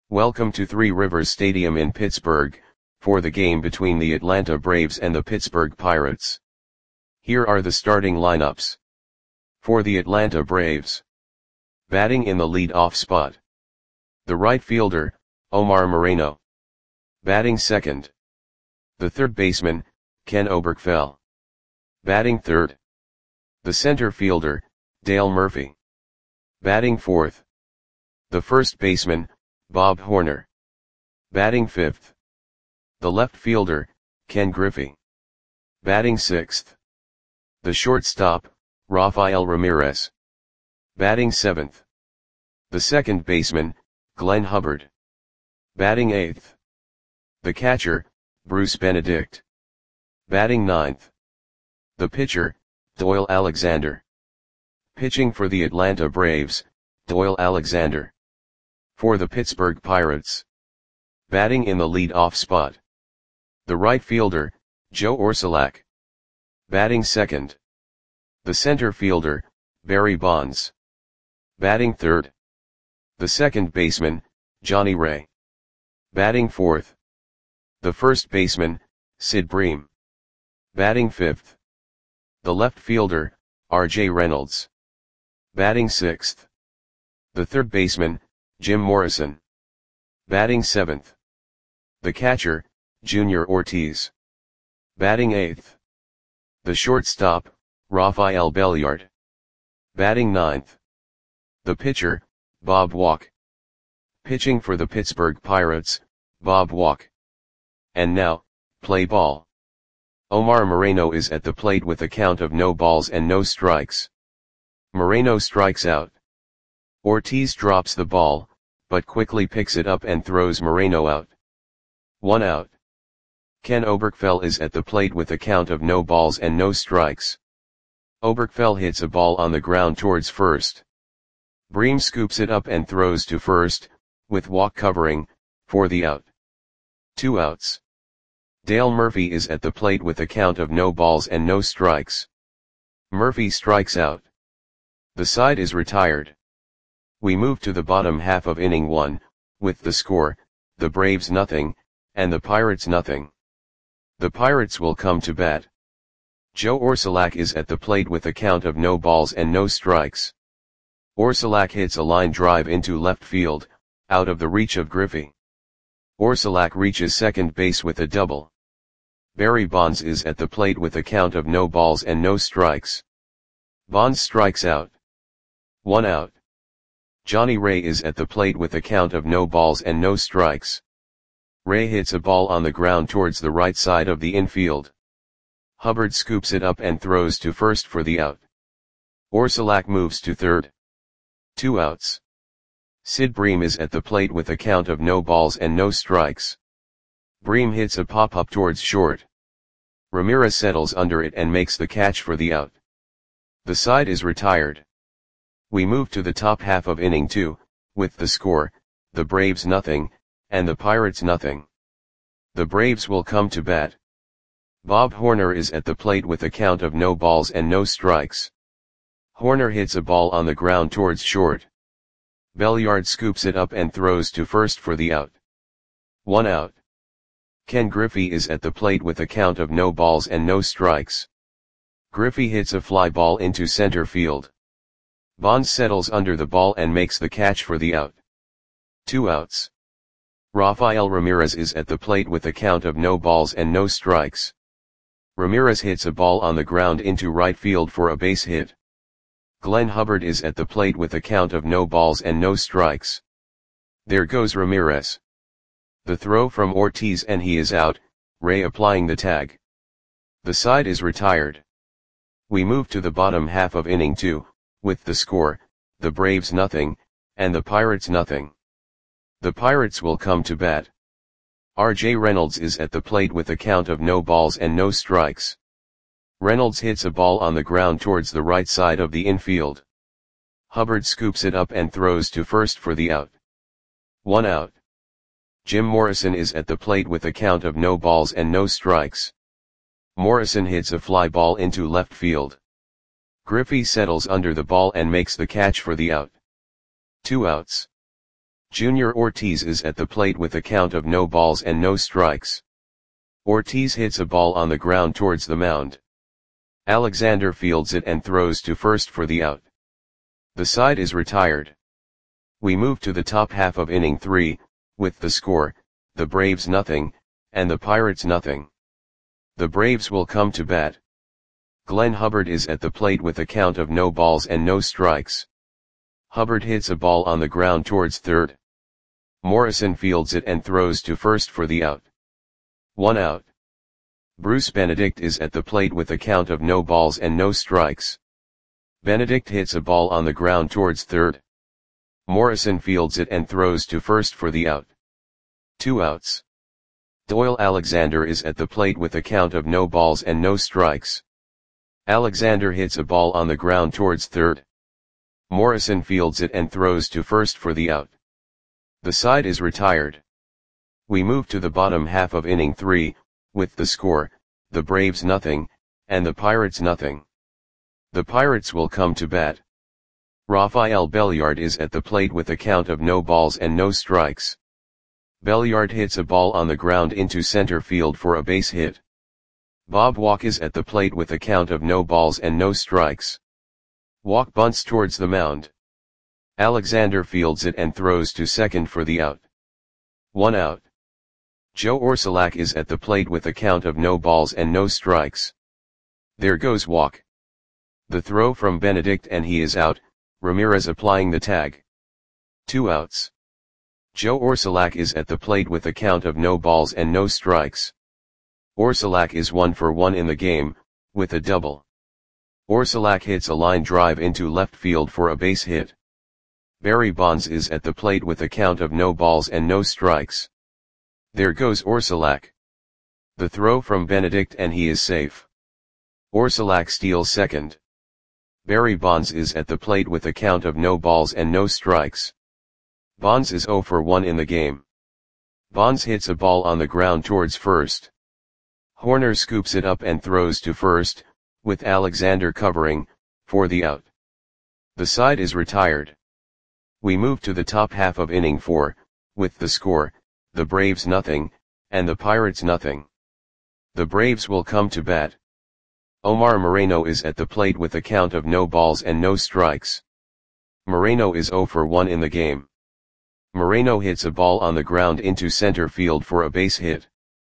Welcome to Three Rivers Stadium in Pittsburgh, for the game between the Atlanta Braves and the Pittsburgh Pirates. Here are the starting lineups. For the Atlanta Braves. Batting in the lead-off spot. The right fielder, Omar Moreno. Batting second. The third baseman, Ken Oberkfell. Batting third. The center fielder, Dale Murphy. Batting fourth. The first baseman, Bob Horner. Batting fifth. The left fielder, Ken Griffey. Batting sixth. The shortstop, Rafael Ramirez. Batting seventh. The second baseman, Glenn Hubbard. Batting eighth. The catcher, Bruce Benedict. Batting ninth. The pitcher, Doyle Alexander. Pitching for the Atlanta Braves, Doyle Alexander. For the Pittsburgh Pirates. Batting in the lead-off spot. The right fielder, Joe Orsulak. Batting second. The center fielder, Barry Bonds. Batting third. The second baseman, Johnny Ray. Batting fourth. The first baseman, Sid Bream. Batting fifth. The left fielder, R.J. Reynolds. Batting sixth. The third baseman, Jim Morrison. Batting seventh. The catcher, Junior Ortiz. Batting eighth. The shortstop, Rafael Belliard. Batting ninth. The pitcher, Bob Walk. Pitching for the Pittsburgh Pirates, Bob Walk. And now, play ball. Omar Moreno is at the plate with a count of no balls and no strikes. Moreno strikes out. Ortiz drops the ball, but quickly picks it up and throws Moreno out. 1 out. Ken Oberkfell is at the plate with a count of no balls and no strikes. Oberkfell hits a ball on the ground towards first. Bream scoops it up and throws to first, with Walk covering, for the out. 2 outs. Dale Murphy is at the plate with a count of no balls and no strikes. Murphy strikes out. The side is retired. We move to the bottom half of inning 1, with the score, the Braves nothing, and the Pirates nothing. The Pirates will come to bat. Joe Orsulak is at the plate with a count of no balls and no strikes. Orsulak hits a line drive into left field, out of the reach of Griffey. Orsulak reaches second base with a double. Barry Bonds is at the plate with a count of no balls and no strikes. Bonds strikes out. 1 out. Johnny Ray is at the plate with a count of no balls and no strikes. Ray hits a ball on the ground towards the right side of the infield. Hubbard scoops it up and throws to first for the out. Orsulak moves to third. 2 outs. Sid Bream is at the plate with a count of no balls and no strikes. Bream hits a pop-up towards short. Ramirez settles under it and makes the catch for the out. The side is retired. We move to the top half of inning 2, with the score, the Braves nothing, and the Pirates nothing. The Braves will come to bat. Bob Horner is at the plate with a count of no balls and no strikes. Horner hits a ball on the ground towards short. Belliard scoops it up and throws to first for the out. 1 out. Ken Griffey is at the plate with a count of no balls and no strikes. Griffey hits a fly ball into center field. Bonds settles under the ball and makes the catch for the out. 2 outs. Rafael Ramirez is at the plate with a count of no balls and no strikes. Ramirez hits a ball on the ground into right field for a base hit. Glenn Hubbard is at the plate with a count of no balls and no strikes. There goes Ramirez. The throw from Ortiz and he is out, Ray applying the tag. The side is retired. We move to the bottom half of inning 2, with the score, the Braves nothing, and the Pirates nothing. The Pirates will come to bat. R.J. Reynolds is at the plate with a count of no balls and no strikes. Reynolds hits a ball on the ground towards the right side of the infield. Hubbard scoops it up and throws to first for the out. 1 out. Jim Morrison is at the plate with a count of no balls and no strikes. Morrison hits a fly ball into left field. Griffey settles under the ball and makes the catch for the out. 2 outs. Junior Ortiz is at the plate with a count of no balls and no strikes. Ortiz hits a ball on the ground towards the mound. Alexander fields it and throws to first for the out. The side is retired. We move to the top half of inning 3, with the score, the Braves nothing, and the Pirates nothing. The Braves will come to bat. Glenn Hubbard is at the plate with a count of no balls and no strikes. Hubbard hits a ball on the ground towards third. Morrison fields it and throws to first for the out. 1 out. Bruce Benedict is at the plate with a count of no balls and no strikes. Benedict hits a ball on the ground towards third. Morrison fields it and throws to first for the out. 2 outs. Doyle Alexander is at the plate with a count of no balls and no strikes. Alexander hits a ball on the ground towards third. Morrison fields it and throws to first for the out. The side is retired. We move to the bottom half of inning 3, with the score, the Braves nothing, and the Pirates nothing. The Pirates will come to bat. Rafael Belliard is at the plate with a count of no balls and no strikes. Belliard hits a ball on the ground into center field for a base hit. Bob Walk is at the plate with a count of no balls and no strikes. Walk bunts towards the mound. Alexander fields it and throws to second for the out. 1 out. Joe Orsulak is at the plate with a count of no balls and no strikes. There goes Walk. The throw from Benedict and he is out, Ramirez applying the tag. 2 outs. Joe Orsulak is at the plate with a count of no balls and no strikes. Orsulak is 1 for 1 in the game, with a double. Orsulak hits a line drive into left field for a base hit. Barry Bonds is at the plate with a count of no balls and no strikes. There goes Orsulak. The throw from Benedict and he is safe. Orsulak steals second. Barry Bonds is at the plate with a count of no balls and no strikes. Bonds is 0 for 1 in the game. Bonds hits a ball on the ground towards first. Horner scoops it up and throws to first, with Alexander covering, for the out. The side is retired. We move to the top half of inning 4, with the score, the Braves nothing, and the Pirates nothing. The Braves will come to bat. Omar Moreno is at the plate with a count of no balls and no strikes. Moreno is 0 for 1 in the game. Moreno hits a ball on the ground into center field for a base hit.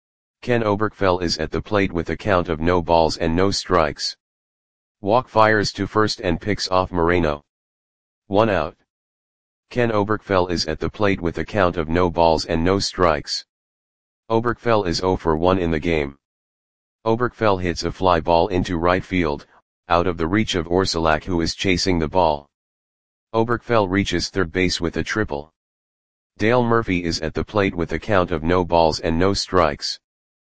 Ken Oberkfell is at the plate with a count of no balls and no strikes. Walk fires to first and picks off Moreno. 1 out. Ken Oberkfell is at the plate with a count of no balls and no strikes. Oberkfell is 0 for 1 in the game. Oberkfell hits a fly ball into right field, out of the reach of Orsulak who is chasing the ball. Oberkfell reaches third base with a triple. Dale Murphy is at the plate with a count of no balls and no strikes.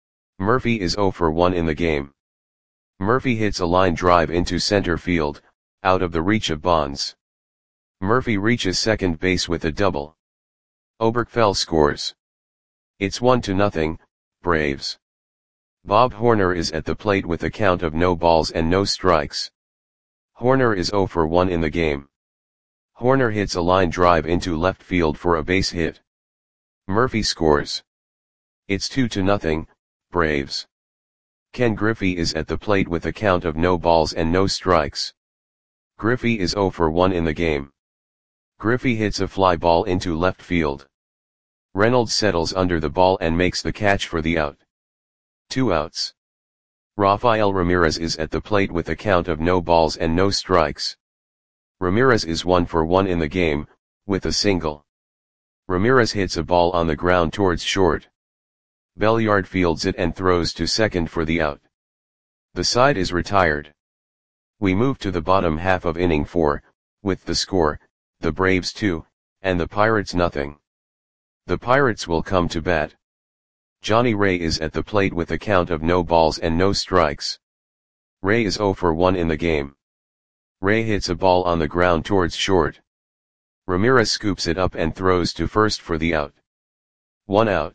Murphy is 0 for 1 in the game. Murphy hits a line drive into center field, out of the reach of Bonds. Murphy reaches second base with a double. Oberkfell scores. It's 1-0, Braves. Bob Horner is at the plate with a count of no balls and no strikes. Horner is 0 for 1 in the game. Horner hits a line drive into left field for a base hit. Murphy scores. It's 2-0, Braves. Ken Griffey is at the plate with a count of no balls and no strikes. Griffey is 0 for 1 in the game. Griffey hits a fly ball into left field. Reynolds settles under the ball and makes the catch for the out. 2 outs. Rafael Ramirez is at the plate with a count of no balls and no strikes. Ramirez is 1 for 1 in the game, with a single. Ramirez hits a ball on the ground towards short. Belliard fields it and throws to second for the out. The side is retired. We move to the bottom half of inning 4, with the score, the Braves 2, and the Pirates nothing. The Pirates will come to bat. Johnny Ray is at the plate with a count of no balls and no strikes. Ray is 0 for 1 in the game. Ray hits a ball on the ground towards short. Ramirez scoops it up and throws to first for the out. 1 out.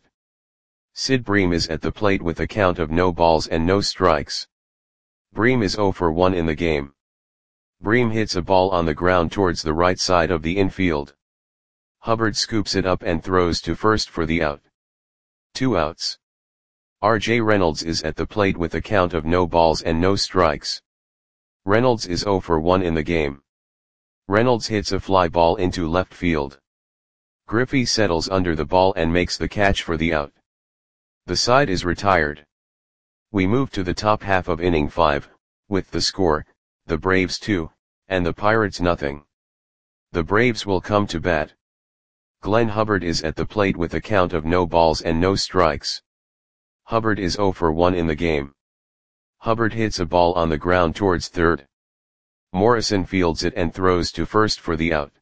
Sid Bream is at the plate with a count of no balls and no strikes. Bream is 0 for 1 in the game. Bream hits a ball on the ground towards the right side of the infield. Hubbard scoops it up and throws to first for the out. 2 outs. R.J. Reynolds is at the plate with a count of no balls and no strikes. Reynolds is 0 for 1 in the game. Reynolds hits a fly ball into left field. Griffey settles under the ball and makes the catch for the out. The side is retired. We move to the top half of inning 5, with the score, the Braves 2, and the Pirates nothing. The Braves will come to bat. Glenn Hubbard is at the plate with a count of no balls and no strikes. Hubbard is 0 for 1 in the game. Hubbard hits a ball on the ground towards third. Morrison fields it and throws to first for the out.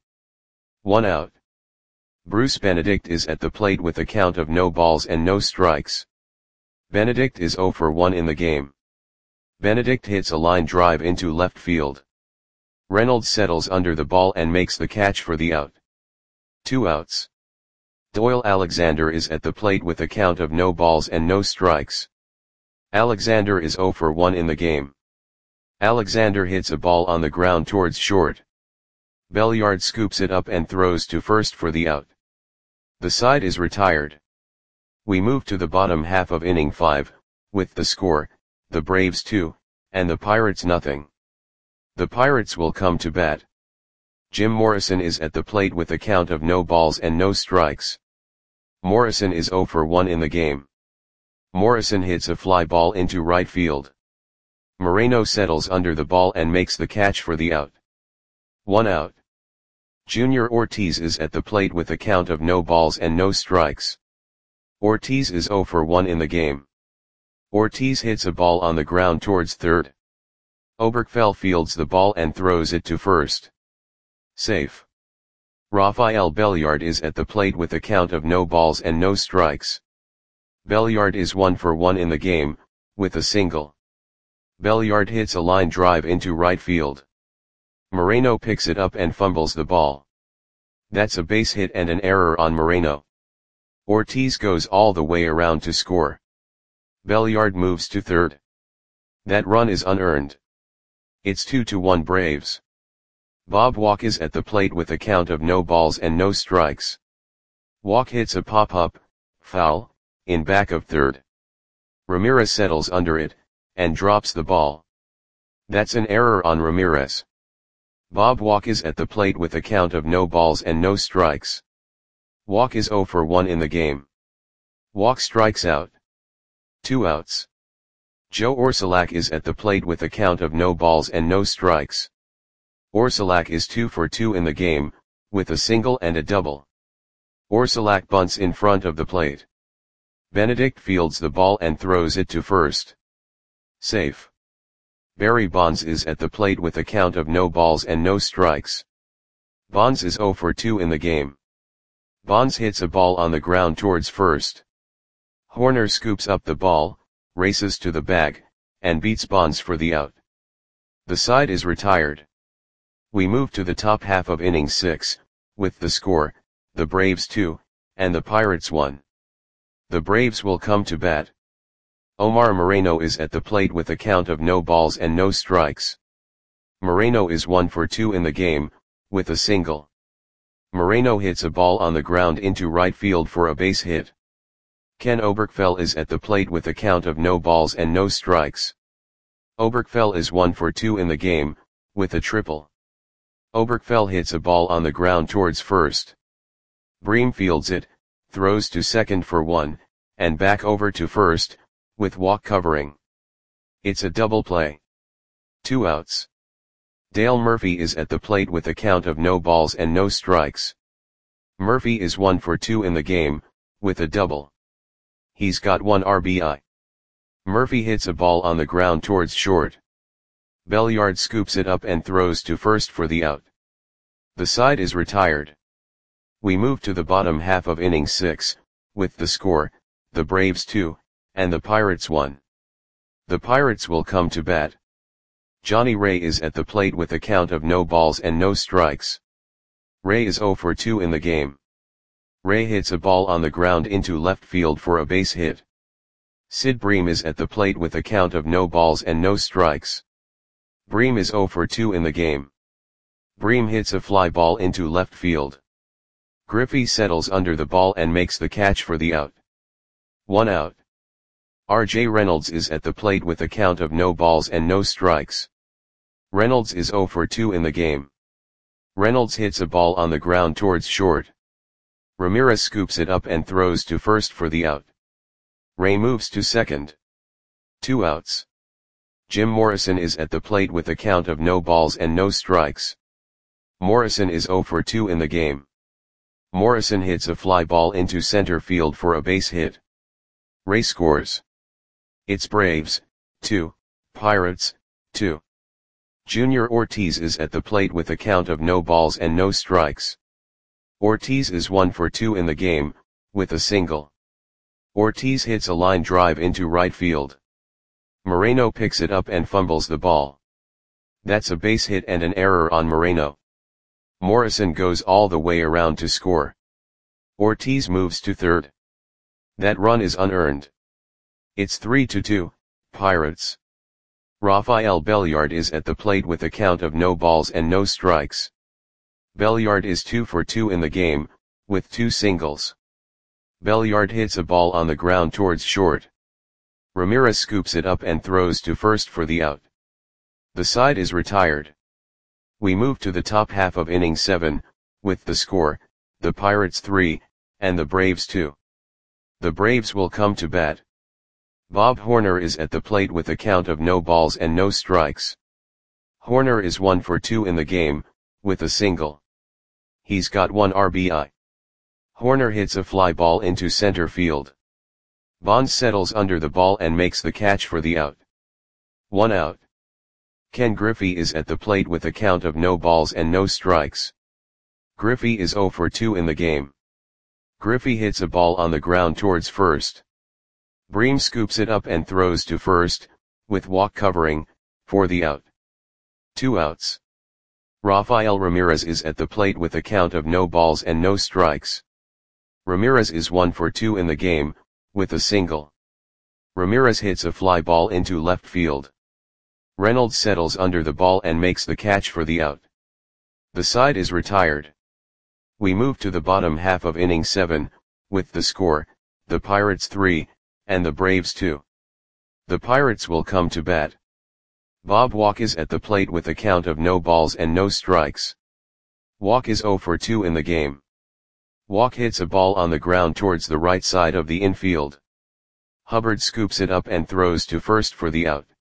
1 out. Bruce Benedict is at the plate with a count of no balls and no strikes. Benedict is 0 for 1 in the game. Benedict hits a line drive into left field. Reynolds settles under the ball and makes the catch for the out. 2 outs. Doyle Alexander is at the plate with a count of no balls and no strikes. Alexander is 0 for 1 in the game. Alexander hits a ball on the ground towards short. Belliard scoops it up and throws to first for the out. The side is retired. We move to the bottom half of inning 5, with the score, the Braves 2, and the Pirates nothing. The Pirates will come to bat. Jim Morrison is at the plate with a count of no balls and no strikes. Morrison is 0 for 1 in the game. Morrison hits a fly ball into right field. Moreno settles under the ball and makes the catch for the out. 1 out. Junior Ortiz is at the plate with a count of no balls and no strikes. Ortiz is 0 for 1 in the game. Ortiz hits a ball on the ground towards third. Oberkfell fields the ball and throws it to first. Safe. Rafael Belliard is at the plate with a count of no balls and no strikes. Belliard is 1 for 1 in the game, with a single. Belliard hits a line drive into right field. Moreno picks it up and fumbles the ball. That's a base hit and an error on Moreno. Ortiz goes all the way around to score. Belliard moves to third. That run is unearned. It's 2-1 Braves. Bob Walk is at the plate with a count of no balls and no strikes. Walk hits a pop-up, foul, in back of third. Ramirez settles under it, and drops the ball. That's an error on Ramirez. Bob Walk is at the plate with a count of no balls and no strikes. Walk is 0 for 1 in the game. Walk strikes out. 2 outs. Joe Orsulak is at the plate with a count of no balls and no strikes. Orsulak is 2 for 2 in the game, with a single and a double. Orsulak bunts in front of the plate. Benedict fields the ball and throws it to first. Safe. Barry Bonds is at the plate with a count of no balls and no strikes. Bonds is 0 for 2 in the game. Bonds hits a ball on the ground towards first. Horner scoops up the ball, races to the bag, and beats Bonds for the out. The side is retired. We move to the top half of inning 6, with the score, the Braves 2, and the Pirates 1. The Braves will come to bat. Omar Moreno is at the plate with a count of no balls and no strikes. Moreno is 1 for 2 in the game, with a single. Moreno hits a ball on the ground into right field for a base hit. Ken Oberkfell is at the plate with a count of no balls and no strikes. Oberkfell is 1 for 2 in the game, with a triple. Oberkfell hits a ball on the ground towards first. Bream fields it, throws to second for 1, and back over to first, with Walk covering. It's a double play. 2 outs. Dale Murphy is at the plate with a count of no balls and no strikes. Murphy is 1 for 2 in the game, with a double. He's got 1 RBI. Murphy hits a ball on the ground towards short. Belliard scoops it up and throws to first for the out. The side is retired. We move to the bottom half of inning 6, with the score, the Braves 2, and the Pirates 1. The Pirates will come to bat. Johnny Ray is at the plate with a count of no balls and no strikes. Ray is 0 for 2 in the game. Ray hits a ball on the ground into left field for a base hit. Sid Bream is at the plate with a count of no balls and no strikes. Bream is 0 for 2 in the game. Bream hits a fly ball into left field. Griffey settles under the ball and makes the catch for the out. 1 out. R.J. Reynolds is at the plate with a count of no balls and no strikes. Reynolds is 0 for 2 in the game. Reynolds hits a ball on the ground towards short. Ramirez scoops it up and throws to first for the out. Ray moves to second. 2 outs. Jim Morrison is at the plate with a count of no balls and no strikes. Morrison is 0 for 2 in the game. Morrison hits a fly ball into center field for a base hit. Ray scores. It's Braves, 2, Pirates, 2. Junior Ortiz is at the plate with a count of no balls and no strikes. Ortiz is 1 for 2 in the game, with a single. Ortiz hits a line drive into right field. Moreno picks it up and fumbles the ball. That's a base hit and an error on Moreno. Morrison goes all the way around to score. Ortiz moves to third. That run is unearned. It's 3-2, Pirates. Rafael Belliard is at the plate with a count of no balls and no strikes. Belliard is 2 for 2 in the game, with 2 singles. Belliard hits a ball on the ground towards short. Ramirez scoops it up and throws to first for the out. The side is retired. We move to the top half of inning 7, with the score, the Pirates 3, and the Braves 2. The Braves will come to bat. Bob Horner is at the plate with a count of no balls and no strikes. Horner is 1 for 2 in the game, with a single. He's got 1 RBI. Horner hits a fly ball into center field. Bonds settles under the ball and makes the catch for the out. 1 out. Ken Griffey is at the plate with a count of no balls and no strikes. Griffey is 0 for 2 in the game. Griffey hits a ball on the ground towards first. Bream scoops it up and throws to first, with walk covering, for the out. 2 outs. Rafael Ramirez is at the plate with a count of no balls and no strikes. Ramirez is 1 for 2 in the game, with a single. Ramirez hits a fly ball into left field. Reynolds settles under the ball and makes the catch for the out. The side is retired. We move to the bottom half of inning 7, with the score, the Pirates 3, and the Braves 2. The Pirates will come to bat. Bob Walk is at the plate with a count of no balls and no strikes. Walk is 0 for 2 in the game. Walk hits a ball on the ground towards the right side of the infield. Hubbard scoops it up and throws to first for the out.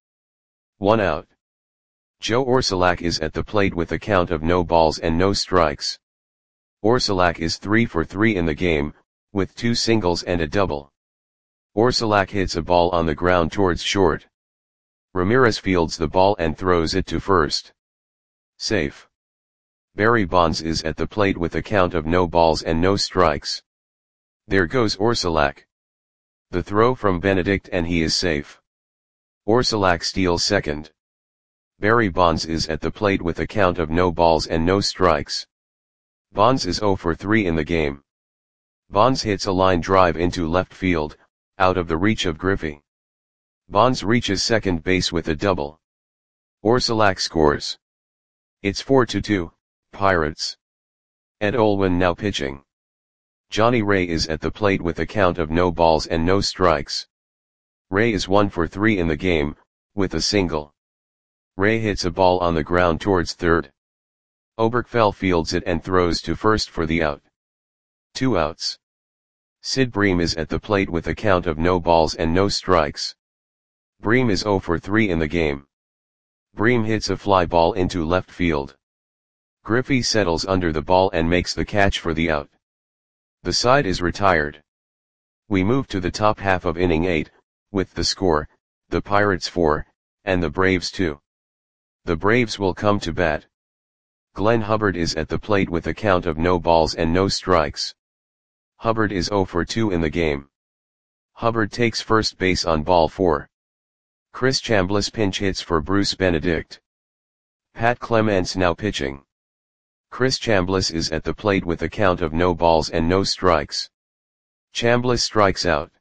1 out. Joe Orsulak is at the plate with a count of no balls and no strikes. Orsulak is 3 for 3 in the game, with 2 singles and a double. Orsulak hits a ball on the ground towards short. Ramirez fields the ball and throws it to first. Safe. Barry Bonds is at the plate with a count of no balls and no strikes. There goes Orsulak. The throw from Benedict and he is safe. Orsulak steals second. Barry Bonds is at the plate with a count of no balls and no strikes. Bonds is 0 for 3 in the game. Bonds hits a line drive into left field, out of the reach of Griffey. Bonds reaches second base with a double. Orsulak scores. It's 4-2, Pirates. Ed Olwin now pitching. Johnny Ray is at the plate with a count of no balls and no strikes. Ray is 1 for 3 in the game, with a single. Ray hits a ball on the ground towards third. Oberkfell fields it and throws to first for the out. 2 outs. Sid Bream is at the plate with a count of no balls and no strikes. Bream is 0 for 3 in the game. Bream hits a fly ball into left field. Griffey settles under the ball and makes the catch for the out. The side is retired. We move to the top half of inning 8, with the score, the Pirates 4, and the Braves 2. The Braves will come to bat. Glenn Hubbard is at the plate with a count of no balls and no strikes. Hubbard is 0 for 2 in the game. Hubbard takes first base on ball 4. Chris Chambliss pinch hits for Bruce Benedict. Pat Clements now pitching. Chris Chambliss is at the plate with a count of no balls and no strikes. Chambliss strikes out.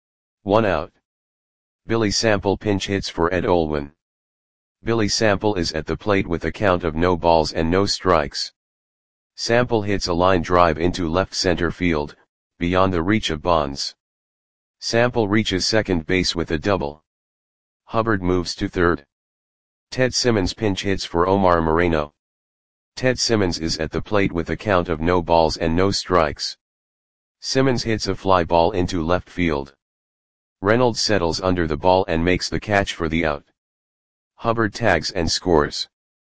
1 out. Billy Sample pinch hits for Ed Olwin. Billy Sample is at the plate with a count of no balls and no strikes. Sample hits a line drive into left center field, beyond the reach of Bonds. Sample reaches second base with a double. Hubbard moves to third. Ted Simmons pinch hits for Omar Moreno. Ted Simmons is at the plate with a count of no balls and no strikes. Simmons hits a fly ball into left field. Reynolds settles under the ball and makes the catch for the out. Hubbard tags and scores.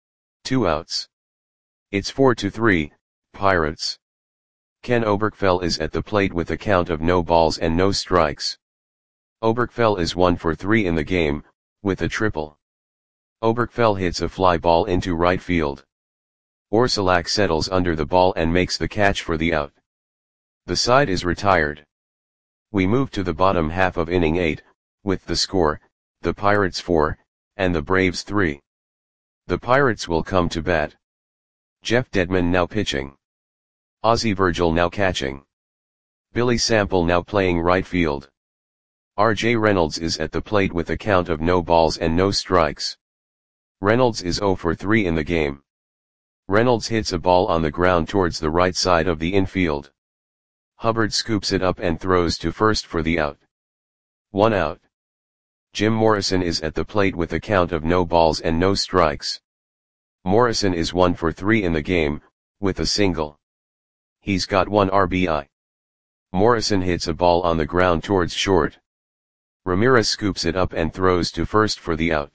2 outs. It's 4-3, Pirates. Ken Oberkfell is at the plate with a count of no balls and no strikes. Oberkfell is 1 for 3 in the game, with a triple. Oberkfell hits a fly ball into right field. Orsulak settles under the ball and makes the catch for the out. The side is retired. We move to the bottom half of inning 8, with the score, the Pirates 4, and the Braves 3. The Pirates will come to bat. Jeff Dedman now pitching. Ozzie Virgil now catching. Billy Sample now playing right field. R.J. Reynolds is at the plate with a count of no balls and no strikes. Reynolds is 0 for 3 in the game. Reynolds hits a ball on the ground towards the right side of the infield. Hubbard scoops it up and throws to first for the out. 1 out. Jim Morrison is at the plate with a count of no balls and no strikes. Morrison is 1 for 3 in the game, with a single. He's got 1 RBI. Morrison hits a ball on the ground towards short. Ramirez scoops it up and throws to first for the out.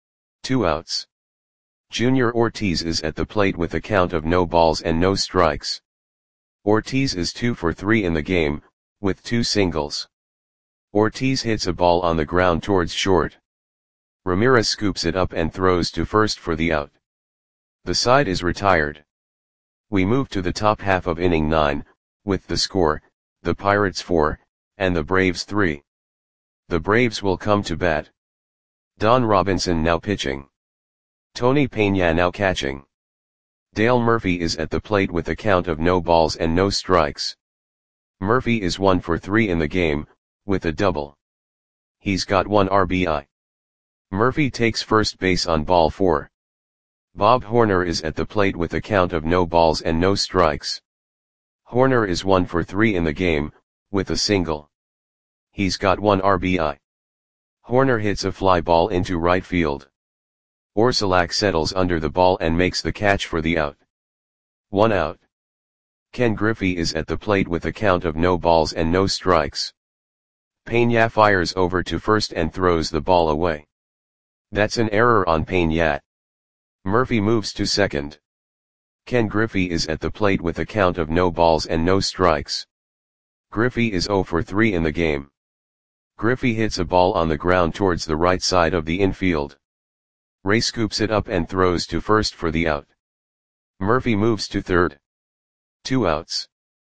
2 outs. Junior Ortiz is at the plate with a count of no balls and no strikes. Ortiz is 2 for 3 in the game, with 2 singles. Ortiz hits a ball on the ground towards short. Ramirez scoops it up and throws to first for the out. The side is retired. We move to the top half of inning 9, with the score, the Pirates 4, and the Braves 3. The Braves will come to bat. Don Robinson now pitching. Tony Peña now catching. Dale Murphy is at the plate with a count of no balls and no strikes. Murphy is 1 for 3 in the game, with a double. He's got 1 RBI. Murphy takes first base on ball 4. Bob Horner is at the plate with a count of no balls and no strikes. Horner is 1 for 3 in the game, with a single. He's got 1 RBI. Horner hits a fly ball into right field. Orsulak settles under the ball and makes the catch for the out. 1 out. Ken Griffey is at the plate with a count of no balls and no strikes. Peña fires over to first and throws the ball away. That's an error on Peña. Murphy moves to second. Ken Griffey is at the plate with a count of no balls and no strikes. Griffey is 0 for 3 in the game. Griffey hits a ball on the ground towards the right side of the infield. Ray scoops it up and throws to first for the out. Murphy moves to third. 2 outs.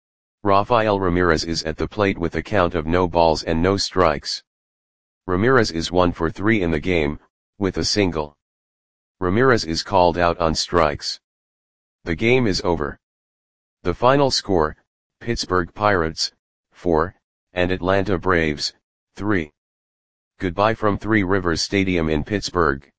Rafael Ramirez is at the plate with a count of no balls and no strikes. Ramirez is 1 for 3 in the game, with a single. Ramirez is called out on strikes. The game is over. The final score, Pittsburgh Pirates, 4, and Atlanta Braves, 3. Goodbye from Three Rivers Stadium in Pittsburgh.